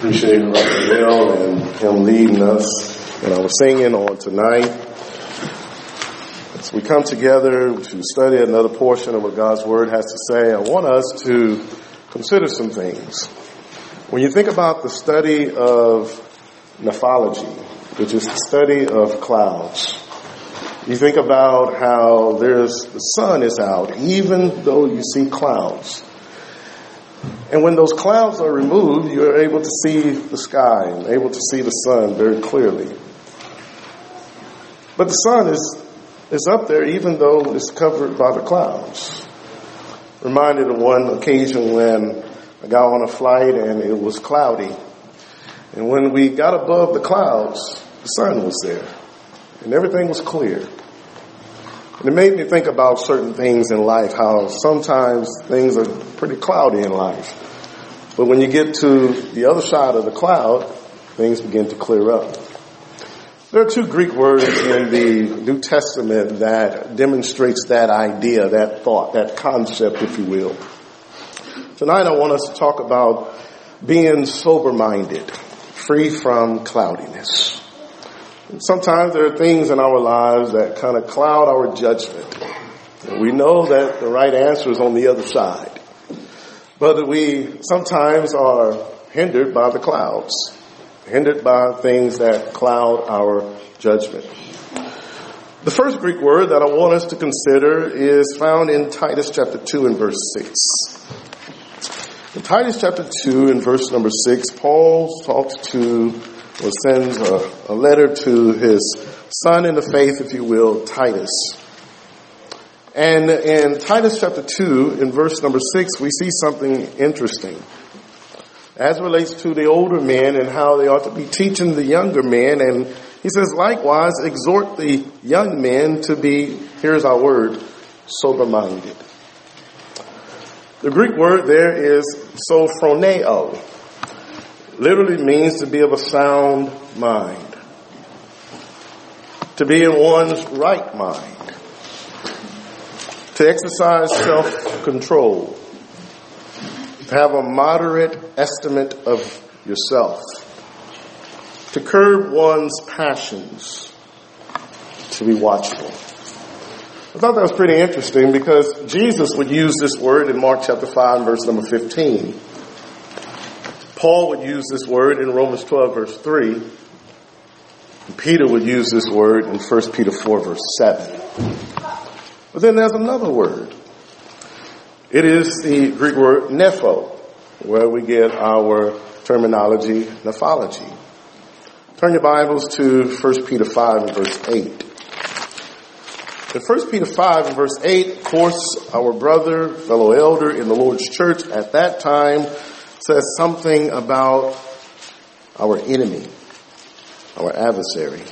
Appreciate Brother Will and him leading us in our singing on tonight. As we come together to study another portion of what God's Word has to say, I want us to consider some things. When you think about the study of nephology, which is the study of clouds, you think about how the sun is out, even though you see clouds. And when those clouds are removed, you're able to see the sky and able to see the sun very clearly. But the sun is up there even though it's covered by the clouds. Reminded of one occasion when I got on a flight and it was cloudy. And when we got above the clouds, the sun was there. And everything was clear. And it made me think about certain things in life, how sometimes things are pretty cloudy in life. But when you get to the other side of the cloud, things begin to clear up. There are two Greek words in the New Testament that demonstrates that idea, that thought, that concept, if you will. Tonight I want us to talk about being sober-minded, free from cloudiness. Sometimes there are things in our lives that kind of cloud our judgment. And we know that the right answer is on the other side. But we sometimes are hindered by the clouds, hindered by things that cloud our judgment. The first Greek word that I want us to consider is found in Titus chapter 2 and verse 6. In Titus chapter 2 and verse number 6, Paul sends a letter to his son in the faith, if you will, Titus. And in Titus chapter 2, in verse number 6, we see something interesting as it relates to the older men and how they ought to be teaching the younger men. And he says, likewise, exhort the young men to be, here's our word, sober-minded. The Greek word there is sophroneo. Literally means to be of a sound mind. To be in one's right mind. To exercise self-control. To have a moderate estimate of yourself. To curb one's passions. To be watchful. I thought that was pretty interesting because Jesus would use this word in Mark chapter 5 verse number 15. Paul would use this word in Romans 12 verse 3. And Peter would use this word in 1 Peter 4 verse 7. But then there's another word. It is the Greek word nepho, where we get our terminology nephology. Turn your Bibles to 1 Peter 5 and verse 8. In 1 Peter 5 and verse 8, of course, our brother, fellow elder in the Lord's church at that time says something about our enemy, our adversary.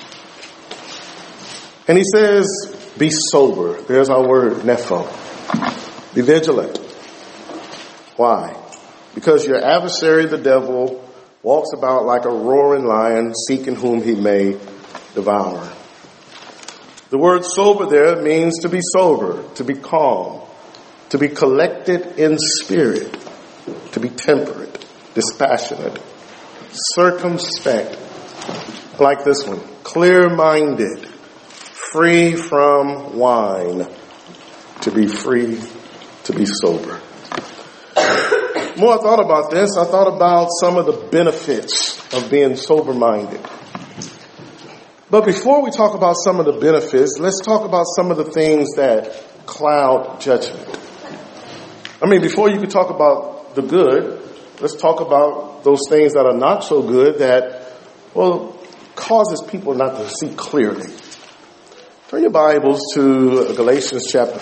And he says, be sober. There's our word, nepho. Be vigilant. Why? Because your adversary, the devil, walks about like a roaring lion, seeking whom he may devour. The word sober there means to be sober, to be calm, to be collected in spirit, to be temperate, dispassionate, circumspect, like this one, clear-minded, free from wine, to be free, to be sober. The more I thought about this, I thought about some of the benefits of being sober-minded. But before we talk about some of the benefits, let's talk about some of the things that cloud judgment. Before you can talk about the good, let's talk about those things that are not so good that, causes people not to see clearly. Turn your Bibles to Galatians chapter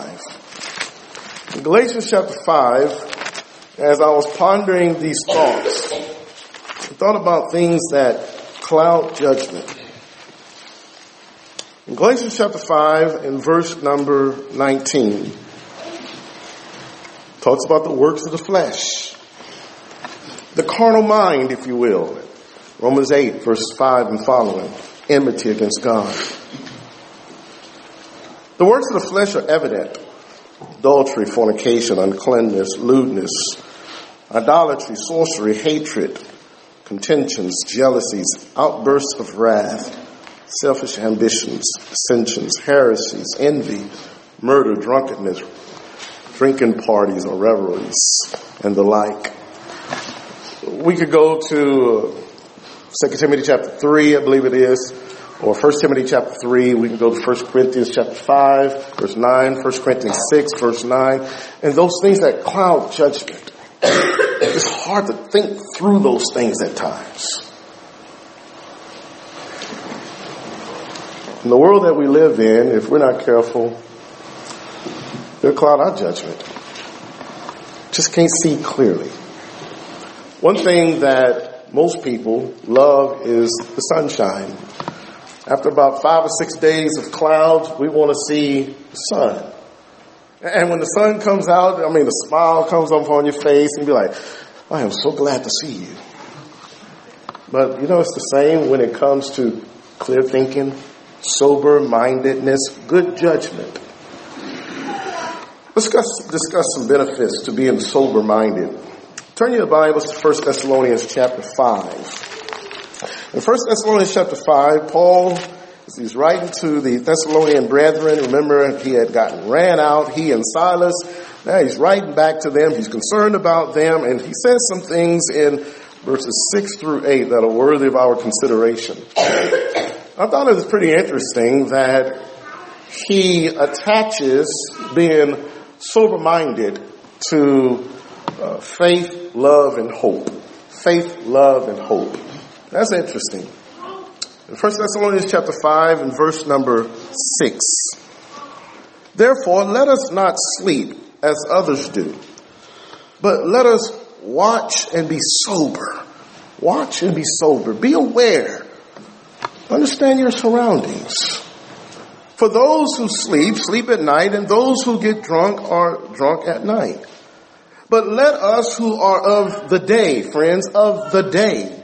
5. In Galatians chapter 5, as I was pondering these thoughts, I thought about things that cloud judgment. In Galatians chapter 5, in verse number 19, talks about the works of the flesh. The carnal mind, if you will. Romans 8, verses 5 and following. Enmity against God. The works of the flesh are evident. Adultery, fornication, uncleanness, lewdness, idolatry, sorcery, hatred, contentions, jealousies, outbursts of wrath, selfish ambitions, dissensions, heresies, envy, murder, drunkenness, drinking parties or revelries, and the like. We could go to 2 Timothy chapter 3, I believe it is, or 1 Timothy chapter 3. We can go to 1 Corinthians chapter 5, verse 9, 1 Corinthians 6, verse 9, and those things that cloud judgment. It's hard to think through those things at times. In the world that we live in, if we're not careful, they'll cloud our judgment. Just can't see clearly. One thing that most people love is the sunshine. After about 5 or 6 days of clouds, we want to see the sun. And when the sun comes out, the smile comes up on your face and you be like, I am so glad to see you. But it's the same when it comes to clear thinking, sober-mindedness, good judgment. Let's discuss some benefits to being sober-minded. Turn your Bibles to 1 Thessalonians chapter 5. In 1 Thessalonians chapter 5, Paul, as he's writing to the Thessalonian brethren, remember he had gotten ran out, he and Silas. Now he's writing back to them, he's concerned about them, and he says some things in verses 6 through 8 that are worthy of our consideration. I thought it was pretty interesting that he attaches being sober-minded to faith, love, and hope. Faith, love, and hope. That's interesting. In 1 Thessalonians chapter 5 and verse number 6. Therefore, let us not sleep as others do, but let us watch and be sober. Watch and be sober. Be aware. Understand your surroundings. For those who sleep, sleep at night, and those who get drunk are drunk at night. But let us who are of the day, friends, of the day,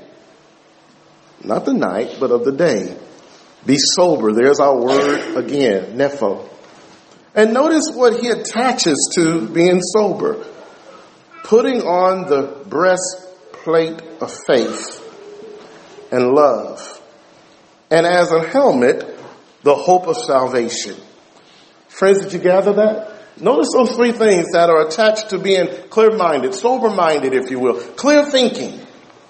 not the night, but of the day, be sober. There's our word again, nepho. And notice what he attaches to being sober. Putting on the breastplate of faith and love. And as a helmet, the hope of salvation. Friends, did you gather that? Notice those three things that are attached to being clear-minded, sober-minded, if you will. Clear thinking.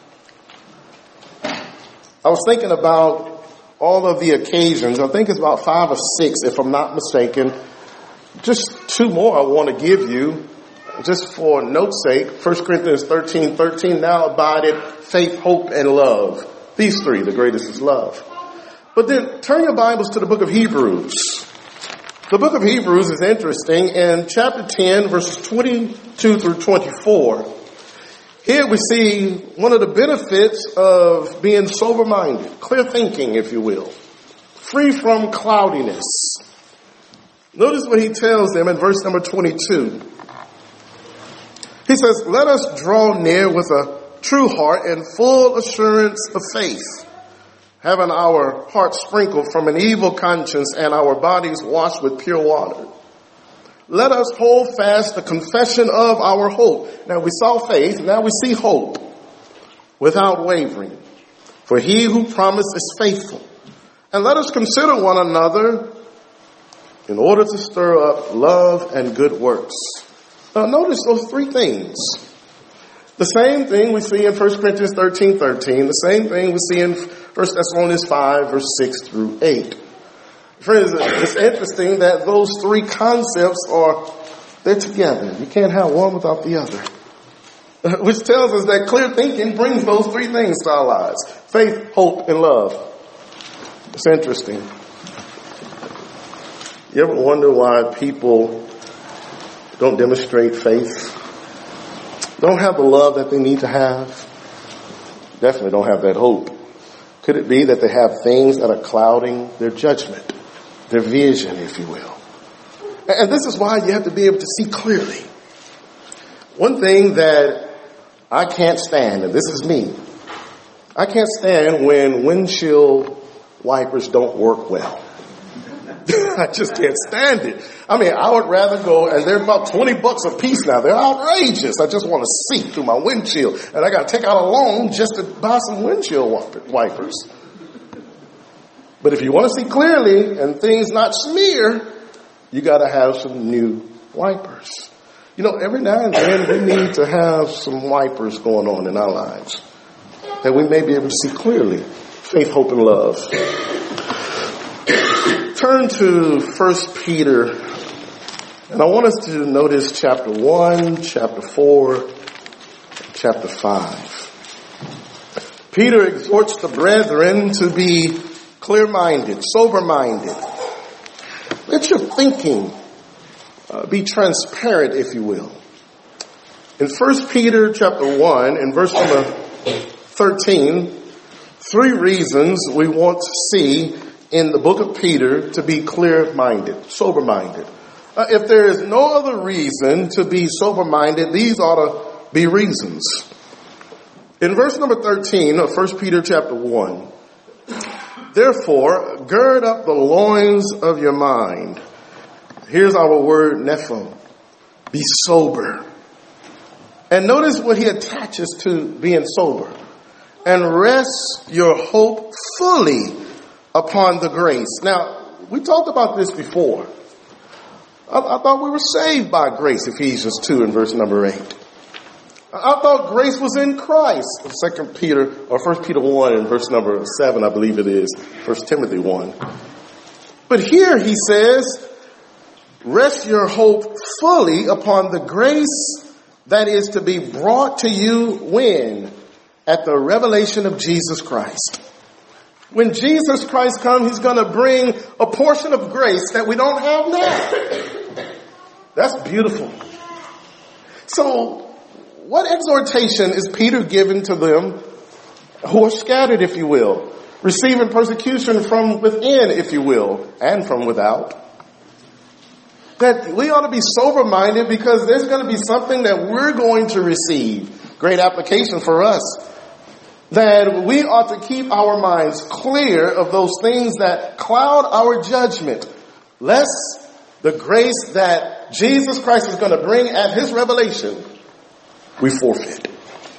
I was thinking about all of the occasions. I think it's about 5 or 6, if I'm not mistaken. Just 2 more I want to give you, just for note's sake. 1 Corinthians 13:13, now abideth faith, hope, and love. These 3, the greatest is love. But then turn your Bibles to the book of Hebrews. The book of Hebrews is interesting. In chapter 10, verses 22 through 24, here we see one of the benefits of being sober-minded, clear thinking, if you will, free from cloudiness. Notice what he tells them in verse number 22. He says, let us draw near with a true heart and full assurance of faith, having our hearts sprinkled from an evil conscience and our bodies washed with pure water. Let us hold fast the confession of our hope. Now we saw faith, now we see hope, without wavering. For he who promised is faithful. And let us consider one another in order to stir up love and good works. Now notice those 3 things. The same thing we see in 1 Corinthians 13:13. The same thing we see in 1 Thessalonians 5, verse 6 through 8. Friends, it's interesting that those 3 concepts they're together. You can't have one without the other. Which tells us that clear thinking brings those 3 things to our lives. Faith, hope, and love. It's interesting. You ever wonder why people don't demonstrate faith? Don't have the love that they need to have? Definitely don't have that hope. Could it be that they have things that are clouding their judgment, their vision, if you will? And this is why you have to be able to see clearly. One thing that I can't stand, and this is me, I can't stand when windshield wipers don't work well. I just can't stand it. I mean, I would rather go, and they're about $20 a piece now. They're outrageous. I just want to see through my windshield, and I got to take out a loan just to buy some windshield wipers. But if you want to see clearly and things not smear, you got to have some new wipers. You know, every now and then we need to have some wipers going on in our lives that we may be able to see clearly. Faith, hope, and love. Turn to 1 Peter, and I want us to notice chapter 1, chapter 4, chapter 5. Peter exhorts the brethren to be clear-minded, sober-minded. Let your thinking be transparent, if you will. In 1 Peter chapter 1, in verse number 13, 3 reasons we want to see in the book of Peter to be clear-minded, sober-minded. If there is no other reason to be sober-minded, these ought to be reasons. In verse number 13 of 1 Peter chapter 1, therefore, gird up the loins of your mind. Here's our word, nepho. Be sober. And notice what he attaches to being sober. And rest your hope fully upon the grace. Now, we talked about this before. I thought we were saved by grace, Ephesians 2 and verse number 8. I thought grace was in Christ, 2 Peter or 1 Peter 1 and verse number 7, I believe it is, 1 Timothy 1. But here he says, rest your hope fully upon the grace that is to be brought to you when? At the revelation of Jesus Christ. When Jesus Christ comes, he's going to bring a portion of grace that we don't have now. That's beautiful. So, what exhortation is Peter giving to them who are scattered, if you will, receiving persecution from within, if you will, and from without? That we ought to be sober-minded because there's going to be something that we're going to receive. Great application for us. That we ought to keep our minds clear of those things that cloud our judgment, lest the grace that Jesus Christ is going to bring at his revelation, we forfeit.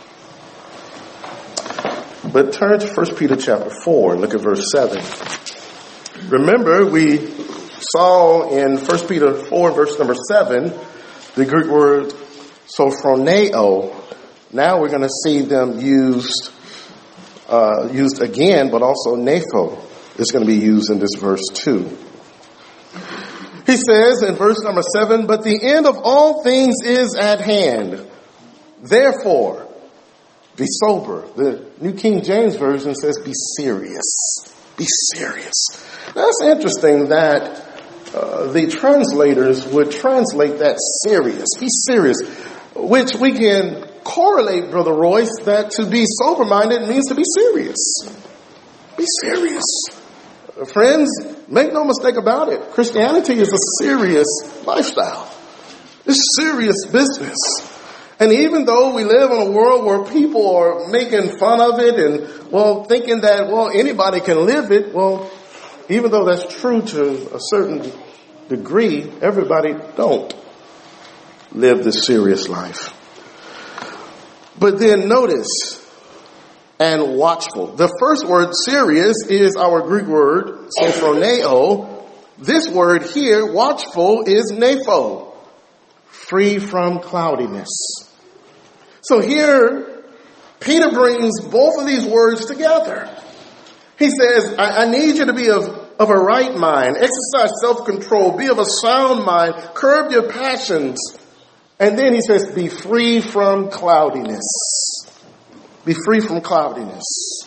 But turn to 1 Peter chapter 4 and look at verse 7. Remember, we saw in 1 Peter 4 verse number 7, the Greek word sophroneo. Now we're going to see them used again, but also nepho is going to be used in this verse too. He says in verse number 7, but the end of all things is at hand. Therefore, be sober. The New King James Version says be serious. Be serious. Now, it's interesting that the translators would translate that serious. Be serious, which we can correlate, Brother Royce, that to be sober-minded means to be serious. Be serious. Friends, make no mistake about it. Christianity is a serious lifestyle. It's serious business. And even though we live in a world where people are making fun of it and, thinking that, anybody can live it, even though that's true to a certain degree, everybody don't live this serious life. But then notice, and watchful. The first word, serious, is our Greek word, sophroneo. This word here, watchful, is nepho, free from cloudiness. So here, Peter brings both of these words together. He says, I need you to be of a right mind, exercise self-control, be of a sound mind, curb your passions. And then he says, be free from cloudiness. Be free from cloudiness.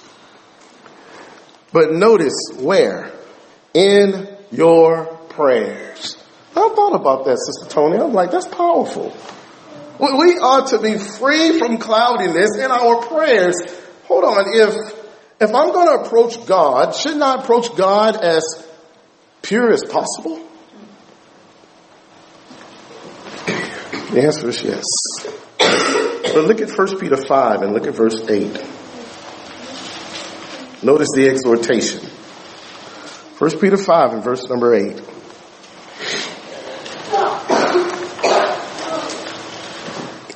But notice where? In your prayers. I thought about that, Sister Tony. I'm like, that's powerful. We ought to be free from cloudiness in our prayers. Hold on. If I'm going to approach God, shouldn't I approach God as pure as possible? The answer is yes. But look at 1 Peter 5 and look at verse 8. Notice the exhortation. 1 Peter 5 and verse number 8.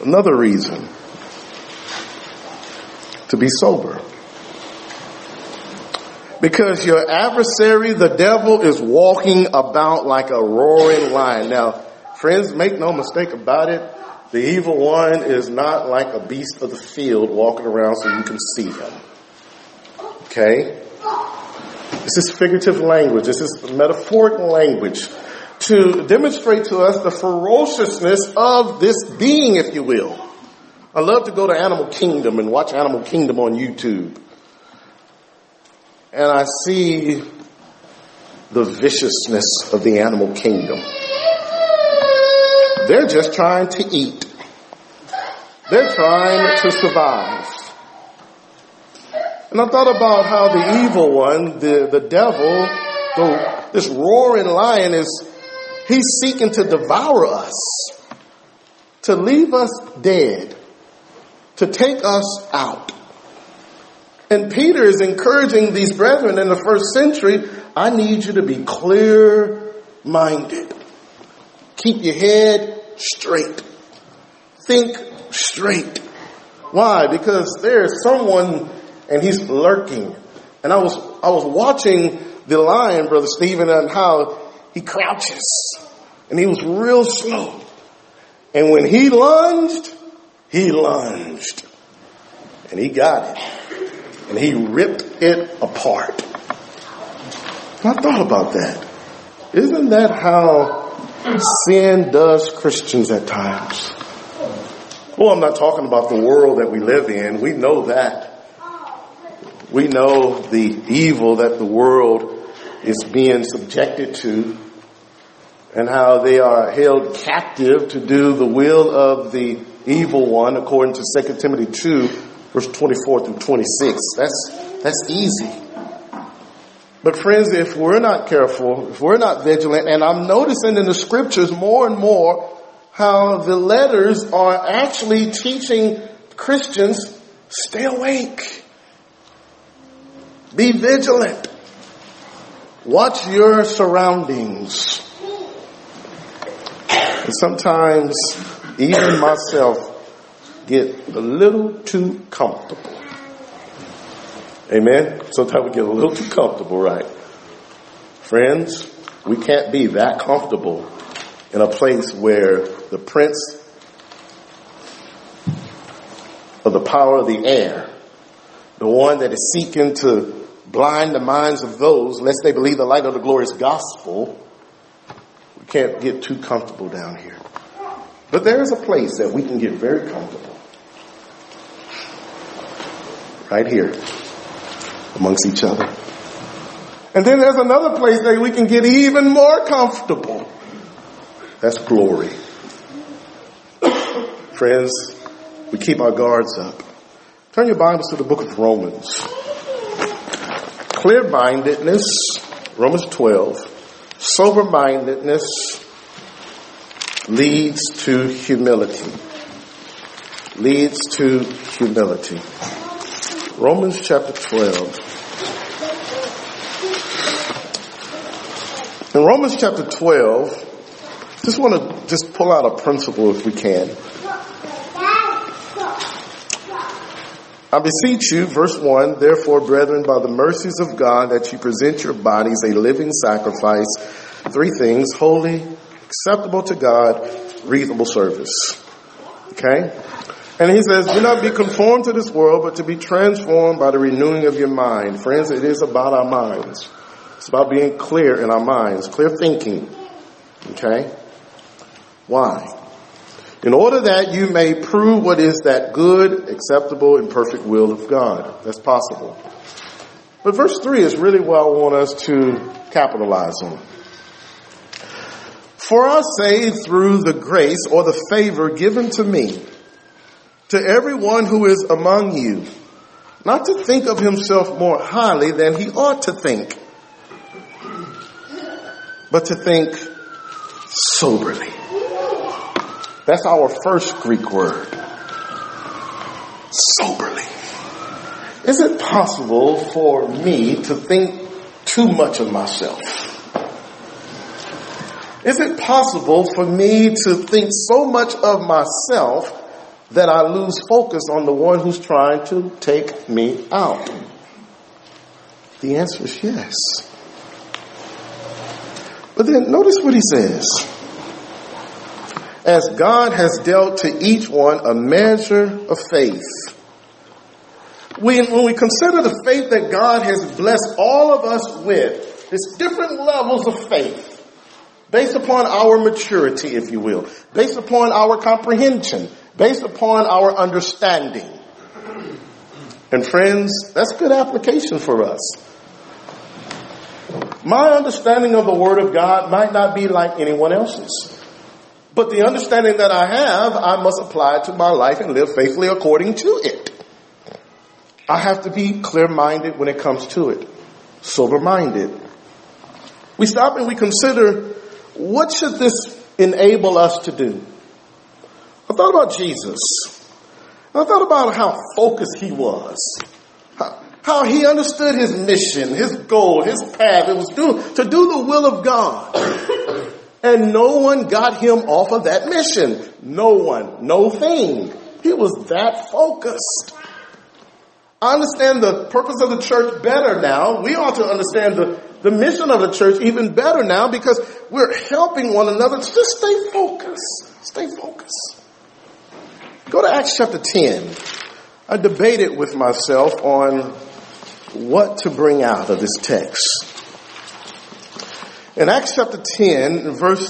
Another reason to be sober. Because your adversary, the devil, is walking about like a roaring lion. Now, friends, make no mistake about it. The evil one is not like a beast of the field walking around so you can see him. Okay? This is figurative language. This is metaphoric language to demonstrate to us the ferociousness of this being, if you will. I love to go to Animal Kingdom and watch Animal Kingdom on YouTube. And I see the viciousness of the animal kingdom. They're just trying to eat. They're trying to survive. And I thought about how the evil one, the devil, this roaring lion, he's seeking to devour us, to leave us dead, to take us out. And Peter is encouraging these brethren in the first century, I need you to be clear-minded. Keep your head straight. Think straight. Why? Because there's someone and he's lurking. And I was watching the lion, Brother Stephen, and how he crouches. And he was real slow. And when he lunged. And he got it. And he ripped it apart. And I thought about that. Isn't that how sin does Christians at times? Well, I'm not talking about the world that we live in. We know that. We know the evil that the world is being subjected to and how they are held captive to do the will of the evil one, according to 2 Timothy 2, verse 24 through 26. That's easy. But friends, if we're not careful, if we're not vigilant, and I'm noticing in the scriptures more and more how the letters are actually teaching Christians, stay awake. Be vigilant. Watch your surroundings. And sometimes, even myself, get a little too comfortable. Amen? Sometimes we get a little too comfortable, right? Friends, we can't be that comfortable in a place where the prince of the power of the air, the one that is seeking to blind the minds of those, lest they believe the light of the glorious gospel, we can't get too comfortable down here. But there is a place that we can get very comfortable. Right here. Amongst each other. And then there's another place that we can get even more comfortable. That's glory. Friends, we keep our guards up. Turn your Bibles to the book of Romans. Clear-mindedness, Romans 12. Sober-mindedness leads to humility. Leads to humility. Romans chapter 12. In Romans chapter 12, just want to pull out a principle if we can. I beseech you, verse 1, therefore, brethren, by the mercies of God, that you present your bodies a living sacrifice, three things, holy, acceptable to God, reasonable service. Okay? And he says, do not be conformed to this world, but to be transformed by the renewing of your mind. Friends, it is about our minds. It's about being clear in our minds, clear thinking. Okay? Why? In order that you may prove what is that good, acceptable, and perfect will of God. That's possible. But verse 3 is really what I want us to capitalize on. For I say through the grace or the favor given to me, to everyone who is among you, not to think of himself more highly than he ought to think, but to think soberly. That's our first Greek word. Soberly. Is it possible for me to think too much of myself? Is it possible for me to think so much of myself that I lose focus on the one who's trying to take me out? The answer is yes. But then notice what he says. As God has dealt to each one a measure of faith. When we consider the faith that God has blessed all of us with, it's different levels of faith. Based upon our maturity, if you will. Based upon our comprehension. Based upon our understanding. And friends, that's good application for us. My understanding of the Word of God might not be like anyone else's. But the understanding that I have, I must apply to my life and live faithfully according to it. I have to be clear-minded when it comes to it. Sober-minded. We stop and we consider, what should this enable us to do? I thought about Jesus. I thought about how focused he was. How he understood his mission, his goal, his path. It was to do the will of God. And no one got him off of that mission. No one, no thing. He was that focused. I understand the purpose of the church better now. We ought to understand the mission of the church even better now because we're helping one another to just stay focused. Stay focused. Go to Acts chapter 10. I debated with myself on what to bring out of this text. In Acts chapter 10, let's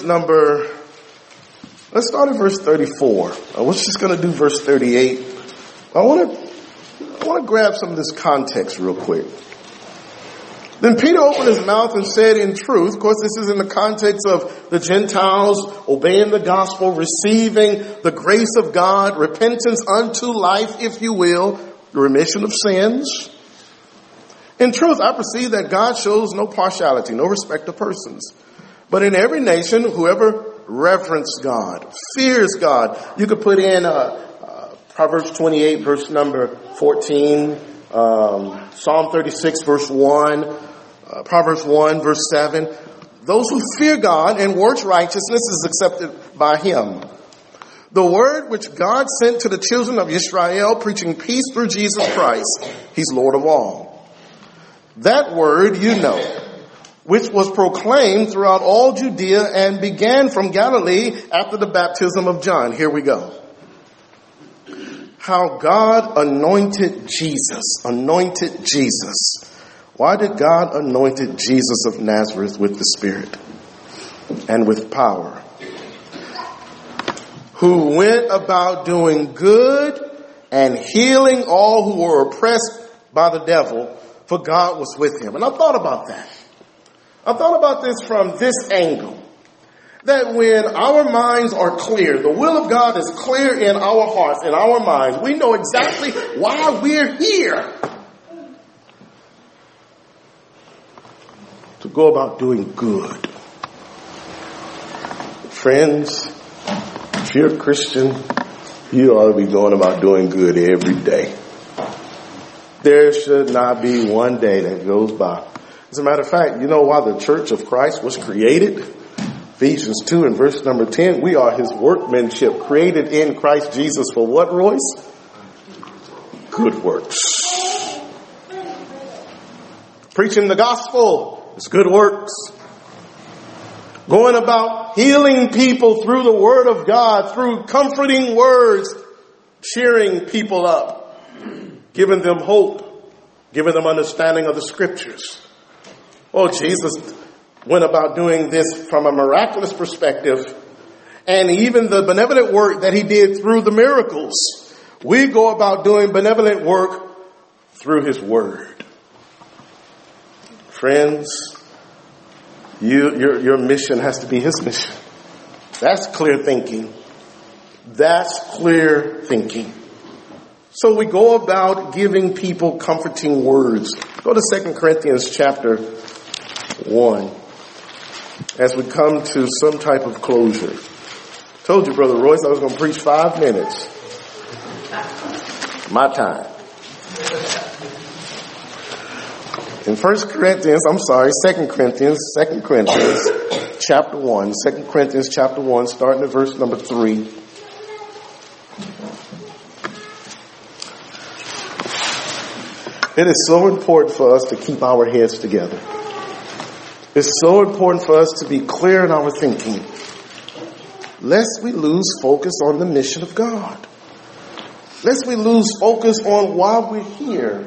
start at verse 34. I was just going to do verse 38. I want to grab some of this context real quick. Then Peter opened his mouth and said in truth, of course this is in the context of the Gentiles obeying the gospel, receiving the grace of God, repentance unto life, if you will, the remission of sins. In truth, I perceive that God shows no partiality, no respect of persons. But in every nation, whoever reverences God, fears God. You could put in Proverbs 28, verse number 14, Psalm 36, verse 1, Proverbs 1, verse 7. Those who fear God and works righteousness is accepted by him. The word which God sent to the children of Israel, preaching peace through Jesus Christ, he's Lord of all. That word you know, which was proclaimed throughout all Judea and began from Galilee after the baptism of John. Here we go. How God anointed Jesus. Anointed Jesus. Why did God anoint Jesus of Nazareth with the Spirit and with power? Who went about doing good and healing all who were oppressed by the devil, for God was with him. And I thought about that. I thought about this from this angle. That when our minds are clear, the will of God is clear in our hearts, in our minds, we know exactly why we're here. To go about doing good. Friends, if you're a Christian, you ought to be going about doing good every day. There should not be one day that goes by. As a matter of fact, you know why the Church of Christ was created? Ephesians 2 and verse number 10, we are his workmanship, created in Christ Jesus for what, Royce? Good works. Preaching the gospel is good works. Going about healing people through the word of God, through comforting words, cheering people up. Giving them hope, giving them understanding of the scriptures. Oh, Jesus went about doing this from a miraculous perspective. And even the benevolent work that he did through the miracles. We go about doing benevolent work through his word. Friends, your mission has to be his mission. That's clear thinking. That's clear thinking. So we go about giving people comforting words. Go to 2 Corinthians chapter 1 as we come to some type of closure. Told you, Brother Royce, I was going to preach 5 minutes. My time. In 2 Corinthians chapter 1, 2 Corinthians chapter 1, starting at verse number 3. It is so important for us to keep our heads together. It's so important for us to be clear in our thinking, lest we lose focus on the mission of God. Lest we lose focus on why we're here.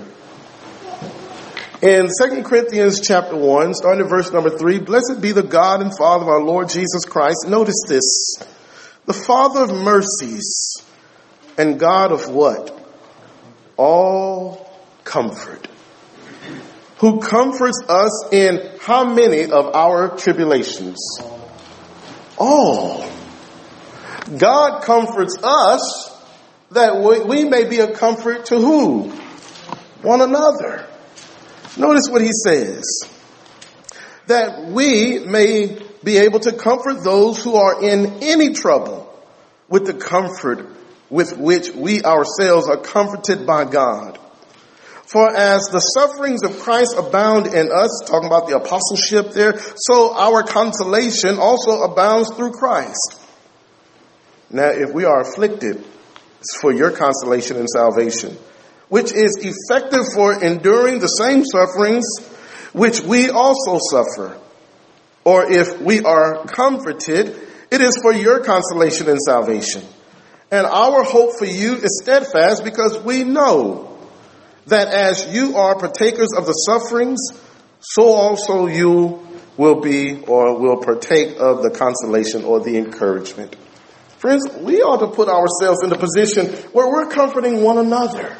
In 2 Corinthians chapter 1, starting at verse number 3, blessed be the God and Father of our Lord Jesus Christ. Notice this. The Father of mercies and God of what? All comfort. Who comforts us in how many of our tribulations? All. God comforts us that we may be a comfort to who? One another. Notice what he says. That we may be able to comfort those who are in any trouble with the comfort with which we ourselves are comforted by God. For as the sufferings of Christ abound in us, talking about the apostleship there, so our consolation also abounds through Christ. Now, if we are afflicted, it's for your consolation and salvation, which is effective for enduring the same sufferings which we also suffer. Or if we are comforted, it is for your consolation and salvation. And our hope for you is steadfast because we know that as you are partakers of the sufferings, so also you will be or will partake of the consolation or the encouragement. Friends, we ought to put ourselves in the position where we're comforting one another.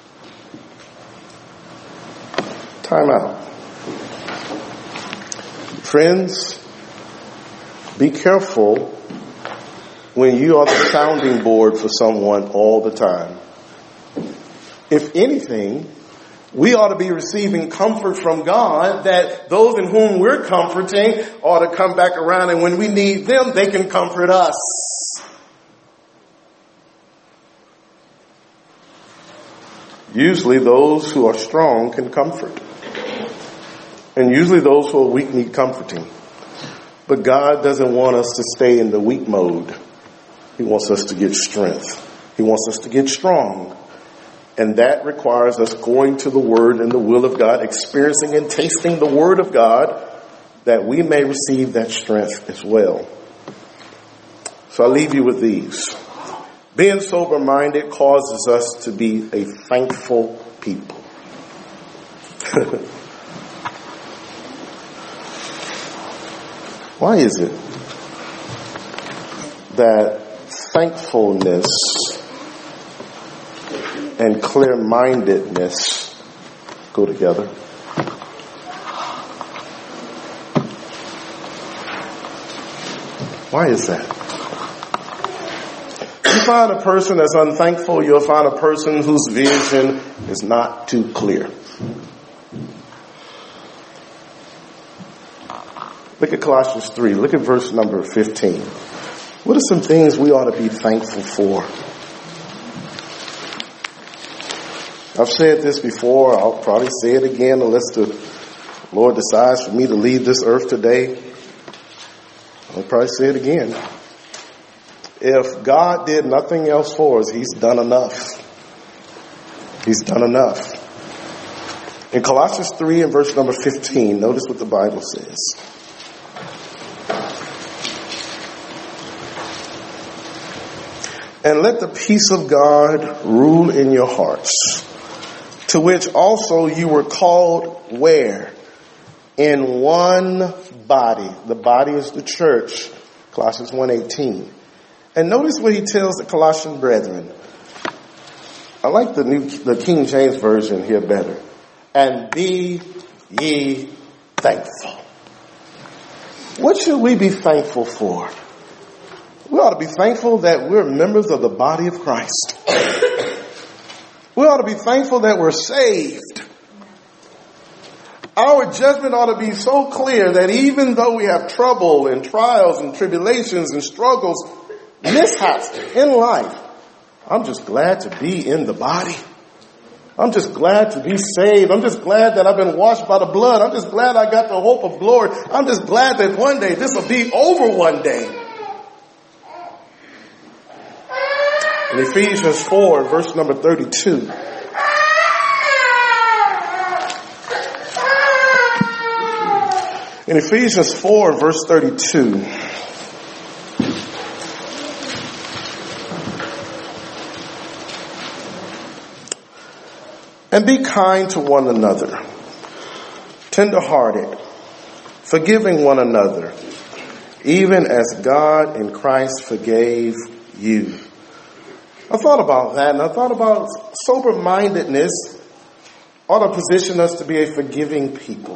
Time out. Friends, be careful when you are the sounding board for someone all the time. If anything, we ought to be receiving comfort from God that those in whom we're comforting ought to come back around, and when we need them, they can comfort us. Usually those who are strong can comfort. And usually those who are weak need comforting. But God doesn't want us to stay in the weak mode. He wants us to get strength. He wants us to get strong. And that requires us going to the Word and the will of God, experiencing and tasting the Word of God, that we may receive that strength as well. So I leave you with these. Being sober-minded causes us to be a thankful people. Why is it that thankfulness and clear-mindedness go together? Why is that? You find a person that's unthankful, you'll find a person whose vision is not too clear. Look at Colossians 3. Look at verse number 15. What are some things we ought to be thankful for? I've said this before. I'll probably say it again unless the Lord decides for me to leave this earth today. I'll probably say it again. If God did nothing else for us, He's done enough. He's done enough. In Colossians 3 and verse number 15, notice what the Bible says. And let the peace of God rule in your hearts, to which also you were called where? In one body. The body is the church. Colossians 1:18. And notice what he tells the Colossian brethren. I like the King James Version here better. And be ye thankful. What should we be thankful for? We ought to be thankful that we're members of the body of Christ. We ought to be thankful that we're saved. Our judgment ought to be so clear that even though we have trouble and trials and tribulations and struggles, mishaps in life, I'm just glad to be in the body. I'm just glad to be saved. I'm just glad that I've been washed by the blood. I'm just glad I got the hope of glory. I'm just glad that one day this will be over one day. In Ephesians 4, verse number 32, In Ephesians 4 and verse 32, and be kind to one another, tender-hearted, forgiving one another, even as God in Christ forgave you. I thought about that, and I thought about sober-mindedness ought to position us to be a forgiving people.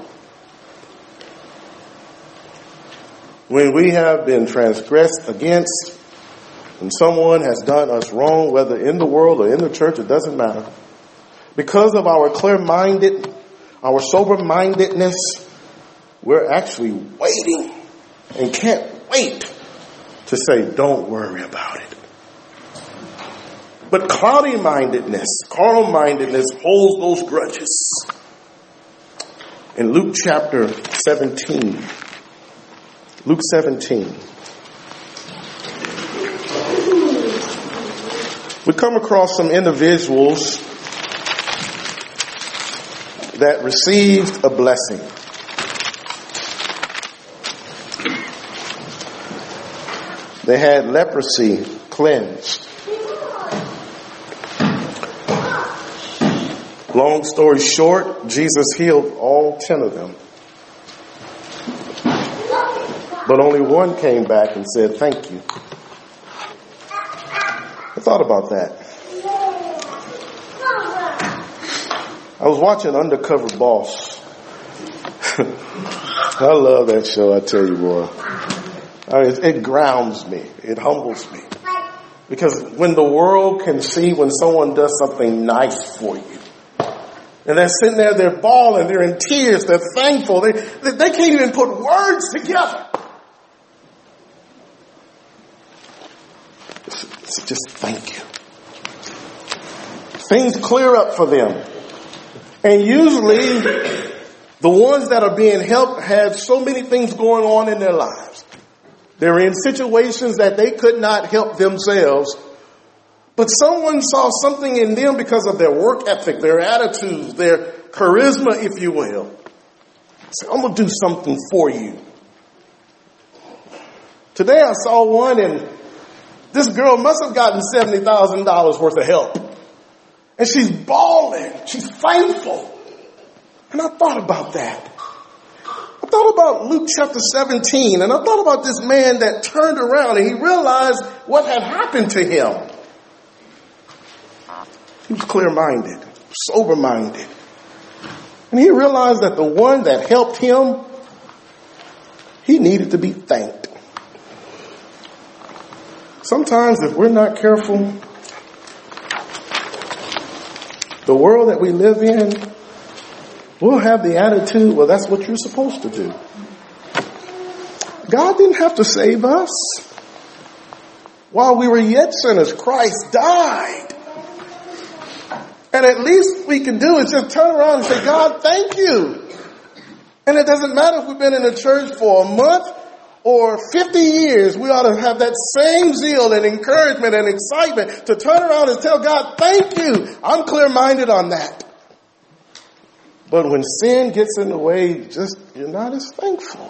When we have been transgressed against, when someone has done us wrong, whether in the world or in the church, it doesn't matter. Because of our clear-minded, our sober-mindedness, we're actually waiting and can't wait to say, don't worry about it. But cloudy-mindedness, carnal-mindedness holds those grudges. In Luke chapter 17, Luke 17, we come across some individuals that received a blessing. They had leprosy cleansed. Long story short, Jesus healed all 10 of them. But only one came back and said, thank you. I thought about that. I was watching Undercover Boss. I love that show, I tell you, boy. It grounds me. It humbles me. Because when the world can see when someone does something nice for you, and they're sitting there, they're bawling, they're in tears, they're thankful, they can't even put words together. It's just thank you. Things clear up for them. And usually, the ones that are being helped have so many things going on in their lives. They're in situations that they could not help themselves. But someone saw something in them because of their work ethic, their attitudes, their charisma, if you will. So I'm going to do something for you. Today I saw one, and this girl must have gotten $70,000 worth of help. And she's bawling. She's thankful. And I thought about that. I thought about Luke chapter 17, and I thought about this man that turned around and he realized what had happened to him. He was clear-minded, sober-minded. And he realized that the one that helped him, he needed to be thanked. Sometimes if we're not careful, the world that we live in, we'll have the attitude, well, that's what you're supposed to do. God didn't have to save us. While we were yet sinners, Christ died. And at least we can do is just turn around and say, God, thank you. And it doesn't matter if we've been in the church for a month or 50 years, we ought to have that same zeal and encouragement and excitement to turn around and tell God, thank you. I'm clear-minded on that. But when sin gets in the way, you're not as thankful.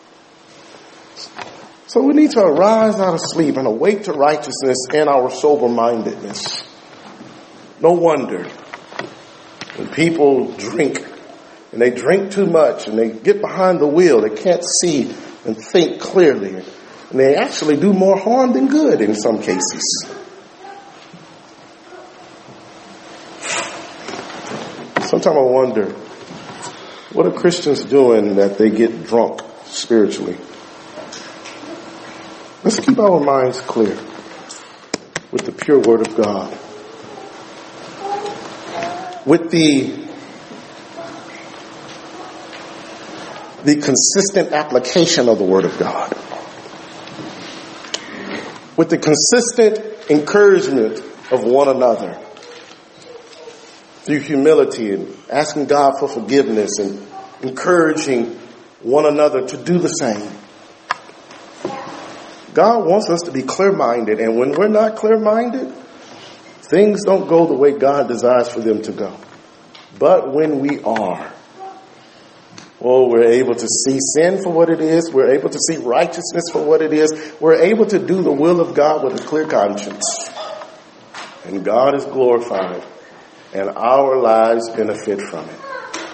So we need to arise out of sleep and awake to righteousness in our sober-mindedness. No wonder when people drink and they drink too much and they get behind the wheel, they can't see and think clearly. And they actually do more harm than good in some cases. Sometimes I wonder, what are Christians doing that they get drunk spiritually? Let's keep our minds clear with the pure word of God. With the consistent application of the Word of God. With the consistent encouragement of one another. Through humility and asking God for forgiveness and encouraging one another to do the same. God wants us to be clear-minded, and when we're not clear-minded, things don't go the way God desires for them to go. But when we are, Oh, we're able to see sin for what it is. We're able to see righteousness for what it is. We're able to do the will of God with a clear conscience. And God is glorified, and our lives benefit from it.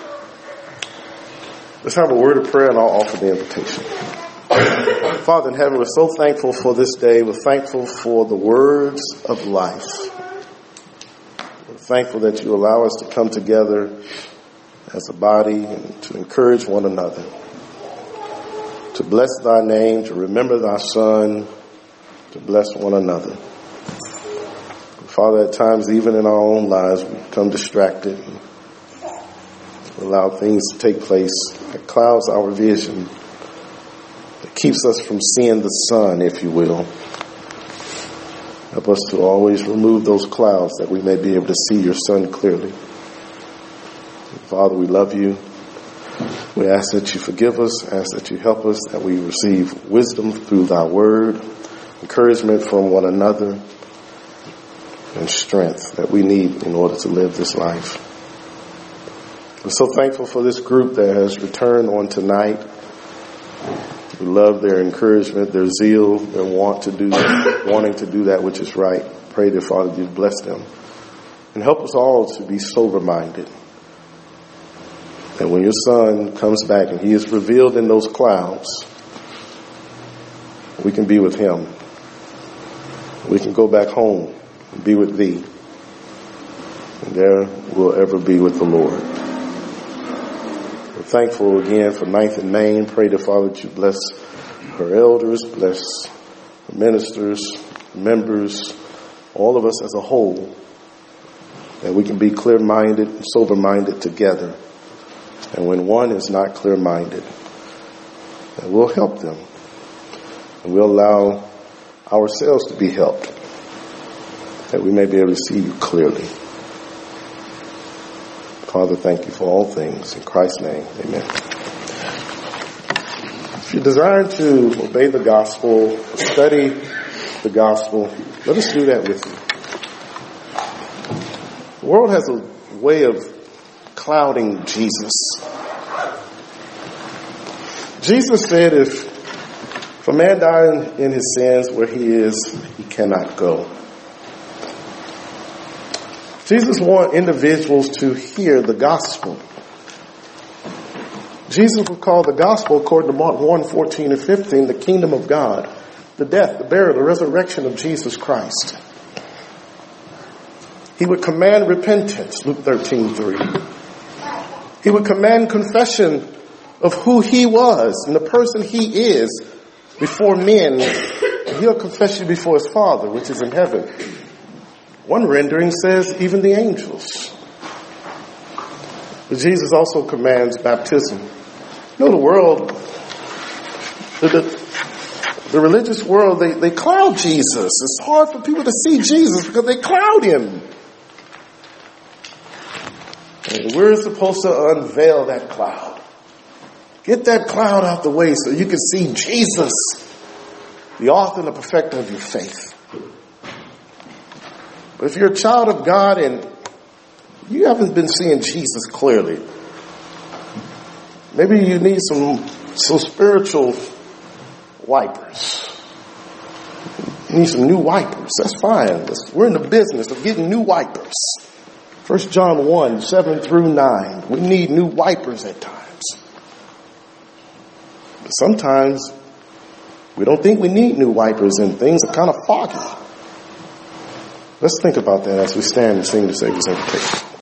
Let's have a word of prayer, and I'll offer the invitation. Father in heaven, we're so thankful for this day. We're thankful for the words of life. We're thankful that you allow us to come together as a body and to encourage one another, to bless thy name, to remember thy Son, to bless one another. Father, at times, even in our own lives, we become distracted and allow things to take place that clouds our vision, that keeps us from seeing the sun, if you will. Help us to always remove those clouds that we may be able to see your Son clearly. Father, we love you. We ask that you forgive us, ask that you help us, that we receive wisdom through thy word, encouragement from one another, and strength that we need in order to live this life. We're so thankful for this group that has returned on tonight. We love their encouragement, their zeal, their wanting to do that which is right. Pray that, Father, you bless them. And help us all to be sober-minded. And when your Son comes back and he is revealed in those clouds, we can be with him. We can go back home and be with thee. And there we'll ever be with the Lord. We're thankful again for Ninth and Main. Pray to Father that you bless her elders, bless her ministers, members, all of us as a whole, that we can be clear-minded and sober-minded together. And when one is not clear-minded, that we'll help them. And we'll allow ourselves to be helped, that we may be able to see you clearly. Father, thank you for all things. In Christ's name, amen. If you desire to obey the gospel, study the gospel, let us do that with you. The world has a way of clouding Jesus. Jesus said if a man died in his sins, where he is, he cannot go. Jesus wants individuals to hear the gospel. Jesus would call the gospel, according to Mark 1:14 and 15, the kingdom of God, the death, the burial, the resurrection of Jesus Christ. He would command repentance, Luke 13:3. He would command confession of who he was and the person he is before men. And he'll confess you before his Father, which is in heaven. One rendering says even the angels. But Jesus also commands baptism. You know, the world, the religious world, they cloud Jesus. It's hard for people to see Jesus because they cloud him. And we're supposed to unveil that cloud. Get that cloud out the way so you can see Jesus, the author and the perfecter of your faith. But if you're a child of God and you haven't been seeing Jesus clearly, maybe you need some spiritual wipers. You need some new wipers. That's fine. We're in the business of getting new wipers. 1 John 1:7-9. We need new wipers at times. But sometimes we don't think we need new wipers and things are kind of foggy. Let's think about that as we stand and sing the Savior's invitation.